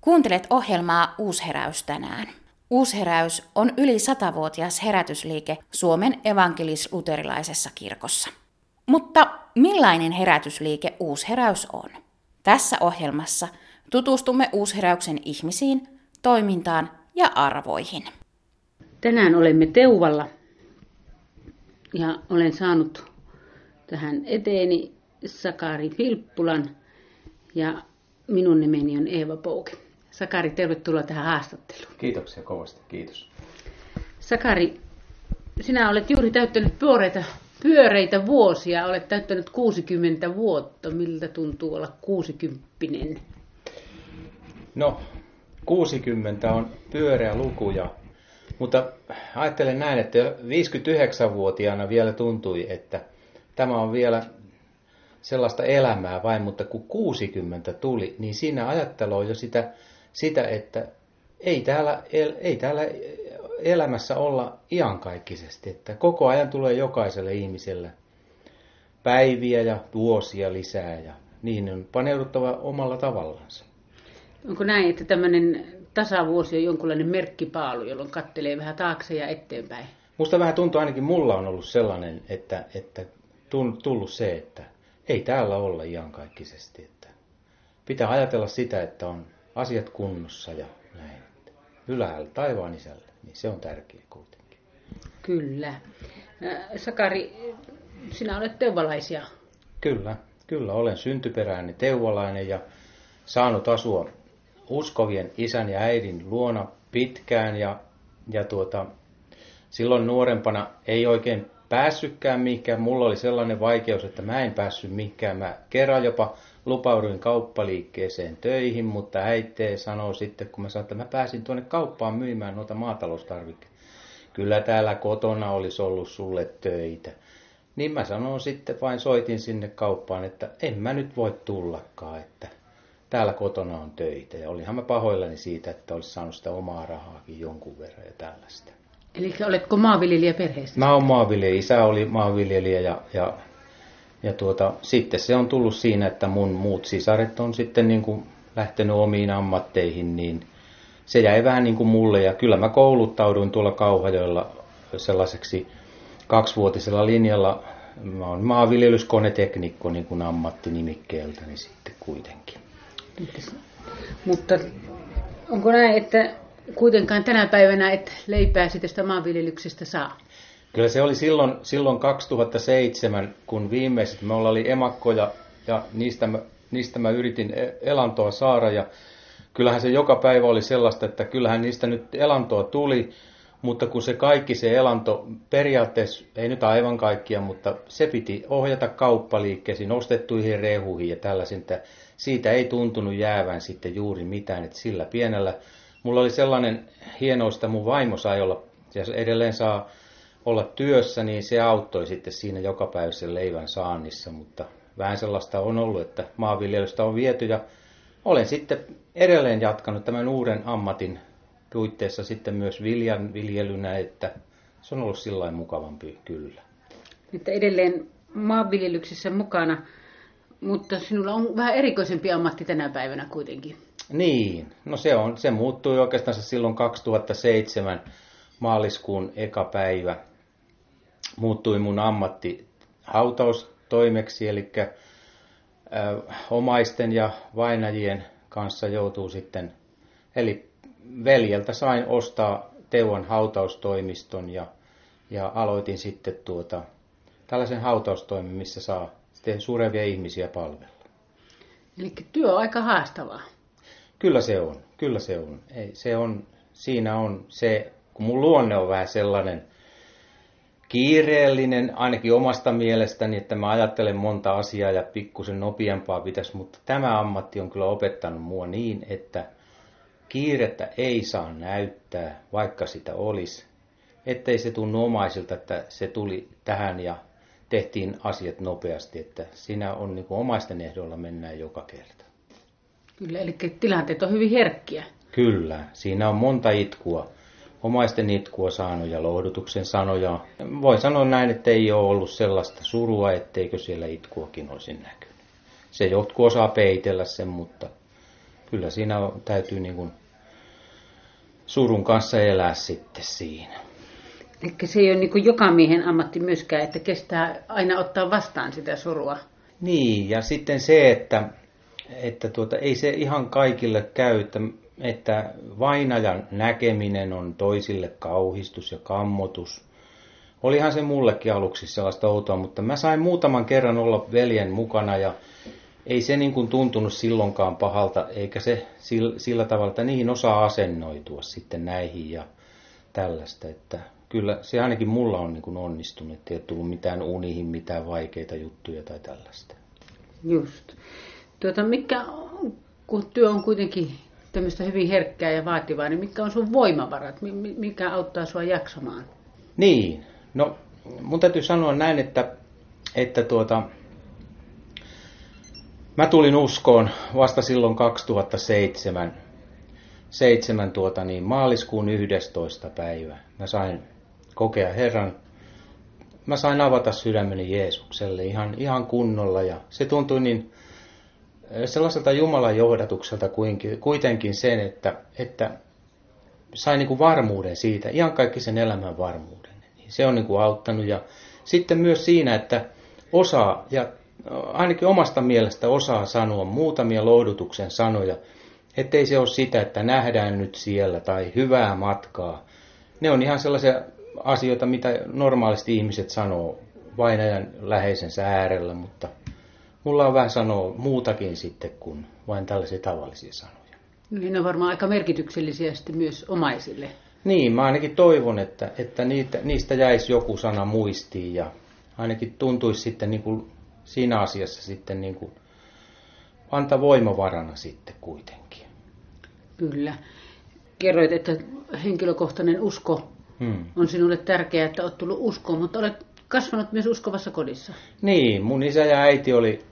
Kuuntelet ohjelmaa Uusheräys tänään. Uusheräys on yli 100-vuotias herätysliike Suomen evankelis-luterilaisessa kirkossa. Mutta millainen herätysliike Uusheräys on? Tässä ohjelmassa tutustumme Uusheräyksen ihmisiin, toimintaan ja arvoihin. Tänään olemme Teuvalla ja olen saanut tähän eteeni Sakari Filppulan ja minun nimeni on Eeva Pouke. Sakari, tervetuloa tähän haastatteluun. Kiitoksia kovasti, kiitos. Sakari, sinä olet juuri täyttänyt pyöreitä vuosia, olet täyttänyt 60 vuotta. Miltä tuntuu olla 60? No, 60 on pyöreä luku, mutta ajattelen näin, että 59-vuotiaana vielä tuntui, että tämä on vielä sellaista elämää vain, mutta kun 60 tuli, niin siinä ajattelu on jo sitä, että ei täällä elämässä olla iankaikkisesti, että koko ajan tulee jokaiselle ihmiselle päiviä ja vuosia lisää ja niihin on paneuduttava omalla tavallaansa. Onko näin, että tämmöinen tasavuosi on jonkunlainen merkkipaalu, jolloin katselee vähän taakse ja eteenpäin? Musta vähän tuntuu, ainakin mulla on ollut sellainen, että tullut se, että ei täällä olla iankaikkisesti. Että pitää ajatella sitä, että on asiat kunnossa ja näin. Ylhäällä taivaan isällä, niin se on tärkeä kuitenkin. Kyllä. Sakari, sinä olet teuvalaisia. Kyllä olen syntyperäinen teuvalainen ja saanut asua uskovien isän ja äidin luona pitkään ja silloin nuorempana ei oikein päässytkään mihinkään. Mulla oli sellainen vaikeus, että mä en päässyt mihinkään. Mä kerran jopa lupauduin kauppaliikkeeseen töihin, mutta äiti sanoi sitten, kun mä sanoin, että mä pääsin tuonne kauppaan myymään noita maataloustarvikkeita. Kyllä täällä kotona olisi ollut sulle töitä. Niin mä sanoin sitten, vain soitin sinne kauppaan, että en mä nyt voi tullakaan, että täällä kotona on töitä. Ja olinhan mä pahoillani siitä, että olisi saanut sitä omaa rahaakin jonkun verran ja tällaista. Eli oletko maanviljelijä perheestä? Mä oon maanviljelijä, isä oli maanviljelijä ja sitten se on tullut siinä, että mun muut sisaret on sitten niin kuin lähtenyt omiin ammatteihin, niin se jäi vähän niin kuin mulle. Ja kyllä mä kouluttauduin tuolla Kauhajoella sellaiseksi 2-vuotisella linjalla. Mä oon maanviljelyskoneteknikko niin kuin ammattinimikkeeltäni sitten kuitenkin. Mutta onko näin, että kuitenkaan tänä päivänä et leipää sitä maanviljelyksestä saa? Kyllä se oli silloin 2007, kun viimeiset me oli emakkoja ja niistä mä yritin elantoa saada. Ja kyllähän se joka päivä oli sellaista, että kyllähän niistä nyt elantoa tuli, mutta kun se elanto periaatteessa, ei nyt aivan kaikkia, mutta se piti ohjata kauppaliikkeisiin, ostettuihin rehuihin ja tällaisiin, että siitä ei tuntunut jäävän sitten juuri mitään, että sillä pienellä. Mulla oli sellainen hienous, että mun vaimo sai olla, ja edelleen saa olla työssä, niin se auttoi sitten siinä jokapäiväisen leivän saannissa, mutta vähän sellaista on ollut, että maanviljelystä on viety ja olen sitten edelleen jatkanut tämän uuden ammatin puitteissa sitten myös viljan viljelynä, että se on ollut sillain mukavampi kyllä. Että edelleen maanviljelyksessä mukana, mutta sinulla on vähän erikoisempi ammatti tänä päivänä kuitenkin. Niin, no se muuttui oikeastaan silloin 2007 maaliskuun eka päivä. Muuttui mun ammatti hautaustoimeksi, eli omaisten ja vainajien kanssa joutuu sitten, eli veljeltä sain ostaa Teuvan hautaustoimiston ja aloitin sitten tällaisen hautaustoimen, missä saa sitten surevia ihmisiä palvella. Eli työ on aika haastavaa. Kyllä se on. Siinä on se, kun mun luonne on vähän sellainen kiireellinen, ainakin omasta mielestäni, että mä ajattelen monta asiaa ja pikkusen nopeampaa pitäisi, mutta tämä ammatti on kyllä opettanut mua niin, että kiirettä ei saa näyttää, vaikka sitä olisi, ettei se tunnu omaisilta, että se tuli tähän ja tehtiin asiat nopeasti, että siinä on niin kuin omaisten ehdolla mennään joka kerta. Kyllä, eli tilanteet on hyvin herkkiä. Kyllä, siinä on monta itkua. Omaisten itkua saanut ja lohdutuksen sanoja. Voin sanoa näin, että ei ole ollut sellaista surua, etteikö siellä itkuakin olisi näkynyt. Se jotkut osaa peitellä sen, mutta kyllä siinä täytyy niin kuin surun kanssa elää sitten siinä. Eli se ei ole niin kuin joka miehen ammatti myöskään, että kestää aina ottaa vastaan sitä surua. Niin, ja sitten se, että ei se ihan kaikille käy, että vainajan näkeminen on toisille kauhistus ja kammotus. Olihan se mullekin aluksi sellaista outoa, mutta mä sain muutaman kerran olla veljen mukana ja ei se niin kuin tuntunut silloinkaan pahalta, eikä se sillä tavalla, että niihin osaa asennoitua sitten näihin ja tällaista. Että kyllä se ainakin mulla on niin kuin onnistunut, että ei ole tullut mitään unihin, mitään vaikeita juttuja tai tällaista. Just. Kun työ on kuitenkin tämmöistä hyvin herkkää ja vaativaa, niin mitkä on sun voimavarat? Mikä auttaa sua jaksamaan? Niin, no mun täytyy sanoa näin, että mä tulin uskoon vasta silloin 2007 maaliskuun 11. päivä. Mä sain kokea Herran, mä sain avata sydämeni Jeesukselle ihan kunnolla ja se tuntui niin sellaiselta Jumalan johdatukselta kuitenkin sen, että sain niin kuin varmuuden siitä, ihan kaikki sen elämän varmuuden. Se on niin kuin auttanut ja sitten myös siinä, että osaa ja ainakin omasta mielestä osaa sanoa muutamia lohdutuksen sanoja, ettei se ole sitä, että nähdään nyt siellä tai hyvää matkaa. Ne on ihan sellaisia asioita, mitä normaalisti ihmiset sanoo vainajan läheisensä äärellä, mutta mulla on vähän sanoa muutakin sitten kuin vain tällaisia tavallisia sanoja. Ne on varmaan aika merkityksellisiä sitten myös omaisille. Niin, mä ainakin toivon, että niistä jäisi joku sana muistiin ja ainakin tuntuisi sitten niin kuin siinä asiassa sitten niin kuin antaa voimavarana sitten kuitenkin. Kyllä. Kerroit, että henkilökohtainen usko on sinulle tärkeää, että olet tullut uskoon, mutta olet kasvanut myös uskovassa kodissa. Niin, mun isä ja äiti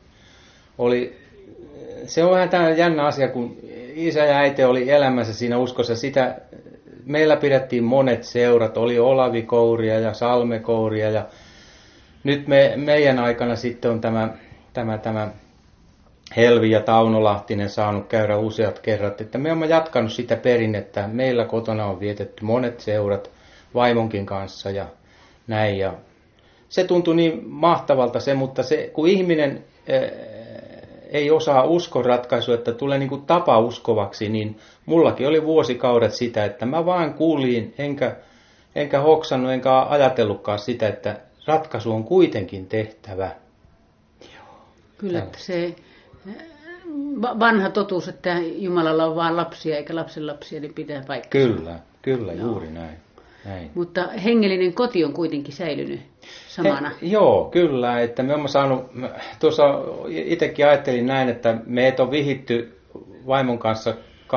oli se on vähän tämmöinen jännä asia, kun isä ja äiti oli elämässä siinä uskossa. Meillä pidettiin monet seurat, oli Olavikouria ja Salmekouria ja nyt meidän aikana sitten on tämä Helvi ja Tauno Lahtinen saanut käydä useat kerrat, että me olemme jatkanut sitä perinnettä. Meillä kotona on vietetty monet seurat vaimonkin kanssa ja näin. Ja se tuntui niin mahtavalta mutta kun ihminen ei osaa uskon ratkaisua, että tulee niin kuin tapa uskovaksi, niin mullakin oli vuosikaudet sitä, että mä vaan kuulin, enkä hoksannut, enkä ajatellutkaan sitä, että ratkaisu on kuitenkin tehtävä. Kyllä, että se vanha totuus, että Jumalalla on vain lapsia eikä lapsenlapsia, niin pitää paikkansa. Kyllä, juuri näin. Mutta hengellinen koti on kuitenkin säilynyt samana. Joo, kyllä. Että me olemme saanut, tuossa itsekin ajattelin näin, että meitä on vihitty vaimon kanssa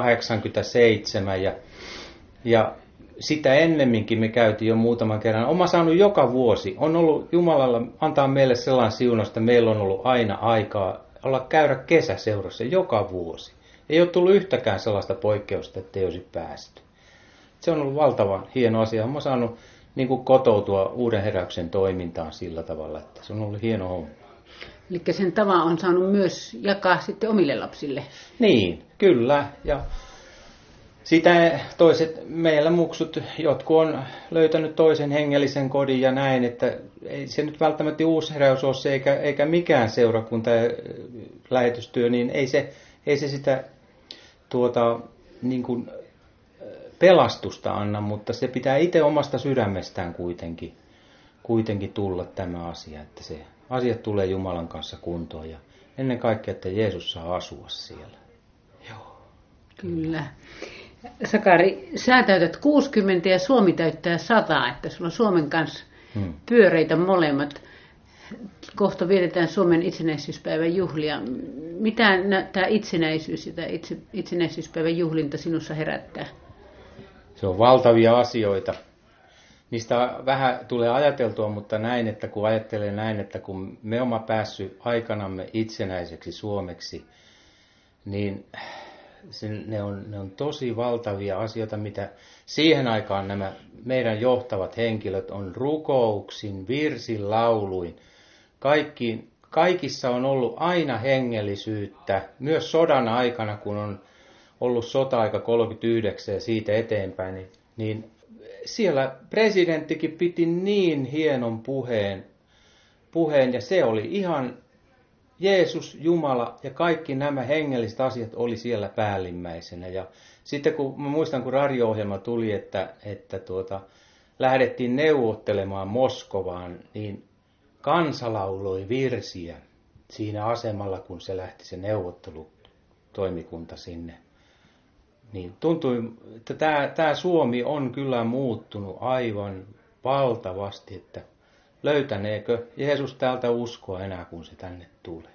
87 ja sitä ennemminkin me käytiin jo muutaman kerran. Olen saanut joka vuosi. On ollut Jumalalla antaa meille sellainen siunaus, että meillä on ollut aina aikaa käydä kesäseurassa joka vuosi. Ei ole tullut yhtäkään sellaista poikkeusta, että ei olisi päästy. Se on ollut valtavan hieno asia. Olen saanut niin kuin kotoutua Uuden heräyksen toimintaan sillä tavalla, että se on ollut hieno homma. Eli sen tavan on saanut myös jakaa sitten omille lapsille. Niin, kyllä. Ja sitä toiset meillä muksut, jotkut on löytänyt toisen hengellisen kodin ja näin, että ei se nyt välttämättä Uusi heräys ole se, eikä mikään seurakunta ja lähetystyö, niin ei se sitä niin kuin pelastusta anna, mutta se pitää itse omasta sydämestään kuitenkin tulla tämä asia, että se asiat tulee Jumalan kanssa kuntoon ja ennen kaikkea, että Jeesus saa asua siellä. Joo. Kyllä. Sakari, sä täytät 60 ja Suomi täyttää 100, että sulla on Suomen kanssa pyöreitä molemmat. Kohta vietetään Suomen itsenäisyyspäivän juhlia. Mitä tämä itsenäisyys ja tämä itsenäisyyspäivän juhlinta sinussa herättää? Se on valtavia asioita. Niistä vähän tulee ajateltua, mutta näin, että kun ajattelee näin, että kun me olemme päässyt aikanamme itsenäiseksi Suomeksi, niin ne on tosi valtavia asioita, mitä siihen aikaan nämä meidän johtavat henkilöt on rukouksin, virsin, lauluin. Kaikissa on ollut aina hengellisyyttä, myös sodan aikana, kun ollut sota-aika 39 ja siitä eteenpäin, niin siellä presidenttikin piti niin hienon puheen ja se oli ihan Jeesus, Jumala ja kaikki nämä hengelliset asiat oli siellä päällimmäisenä. Ja sitten kun mä muistan, kun radio-ohjelma tuli, että lähdettiin neuvottelemaan Moskovaan, niin kansa lauloi virsiä siinä asemalla, kun se lähti se neuvottelutoimikunta sinne. Niin tuntui, että tämä Suomi on kyllä muuttunut aivan valtavasti, että löytäneekö Jeesus täältä uskoa enää, kun se tänne tulee.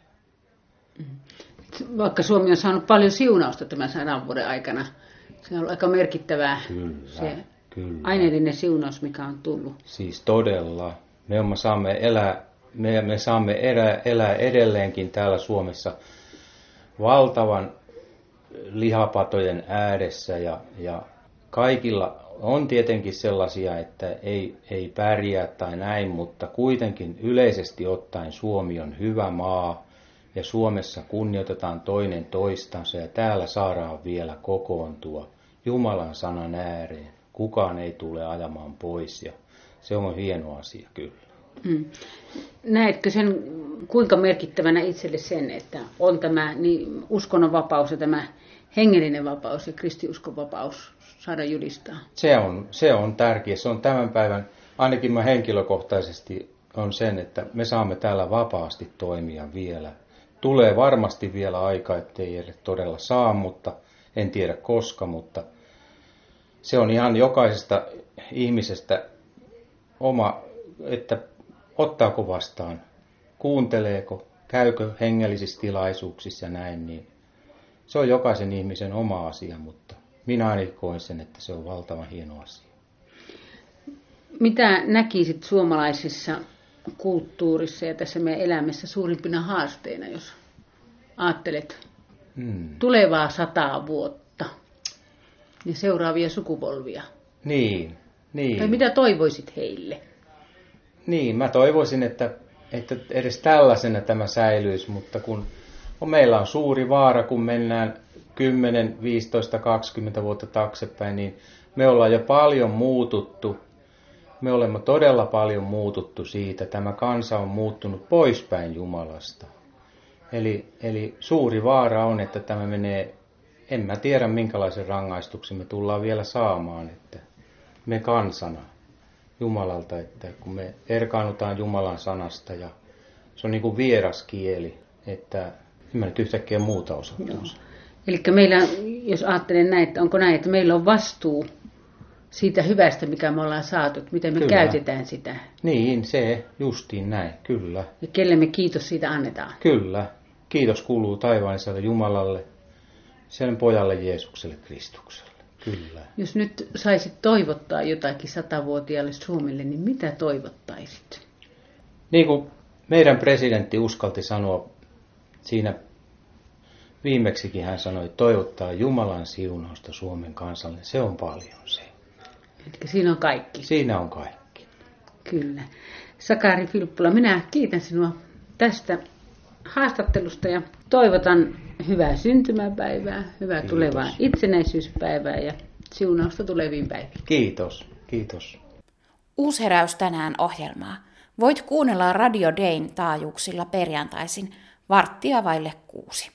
Vaikka Suomi on saanut paljon siunausta tämän 100 vuoden aikana, se on ollut aika merkittävää se aineellinen siunaus, mikä on tullut. Siis todella. Me saamme elää edelleenkin täällä Suomessa valtavan lihapatojen ääressä ja kaikilla on tietenkin sellaisia, että ei pärjää tai näin, mutta kuitenkin yleisesti ottaen Suomi on hyvä maa ja Suomessa kunnioitetaan toinen toistansa ja täällä saadaan vielä kokoontua Jumalan sanan ääreen. Kukaan ei tule ajamaan pois ja se on hieno asia kyllä. Näetkö sen, kuinka merkittävänä itselle sen, että on tämä niin uskonnonvapaus ja tämä hengellinen vapaus ja kristiuskon vapaus saada julistaa? Se on tärkeä. Se on tämän päivän, ainakin mä henkilökohtaisesti on sen, että me saamme täällä vapaasti toimia vielä. Tulee varmasti vielä aika, ettei edes todella saa, mutta en tiedä koska, mutta se on ihan jokaisesta ihmisestä oma, että ottaako vastaan, kuunteleeko, käykö hengellisissä tilaisuuksissa ja näin, niin se on jokaisen ihmisen oma asia, mutta minä ainakin koen sen, että se on valtavan hieno asia. Mitä näkisit suomalaisissa kulttuurissa ja tässä meidän elämässä suurimpina haasteina, jos ajattelet tulevaa 100 vuotta ja seuraavia sukupolvia? Niin. Tai mitä toivoisit heille? Niin, mä toivoisin, että edes tällaisena tämä säilyisi, mutta kun meillä on suuri vaara, kun mennään 10, 15, 20 vuotta taaksepäin, niin me ollaan jo paljon muututtu. Me olemme todella paljon muututtu siitä. Tämä kansa on muuttunut poispäin Jumalasta. Eli suuri vaara on, että tämä menee, en mä tiedä minkälaisen rangaistuksen me tullaan vielä saamaan, että me kansana Jumalalta, että kun me erkaannutaan Jumalan sanasta ja se on niin kuin vieras kieli, että en mä nyt yhtäkkiä muuta osaa. Eli meillä, jos ajattelen näin, että onko näin, että meillä on vastuu siitä hyvästä, mikä me ollaan saatu, että miten me käytetään sitä. Niin, se justiin näin, kyllä. Ja kelle me kiitos siitä annetaan. Kyllä. Kiitos kuuluu taivaalliselle Jumalalle, sen pojalle Jeesukselle Kristukselle. Kyllä. Jos nyt saisit toivottaa jotakin 100-vuotiaalle Suomelle, niin mitä toivottaisit? Niin kuin meidän presidentti uskalti sanoa siinä viimeksikin, hän sanoi, toivottaa Jumalan siunausta Suomen kansalle. Se on paljon se. Eli siinä on kaikki. Siinä on kaikki. Kyllä. Sakari Filppula, minä kiitän sinua tästä haastattelusta ja toivotan hyvää syntymäpäivää, hyvää tulevaa itsenäisyyspäivää ja siunausta tuleviin päiviin. Kiitos. Uusheräys tänään -ohjelmaa voit kuunnella Radio Dayn taajuuksilla perjantaisin 5:45.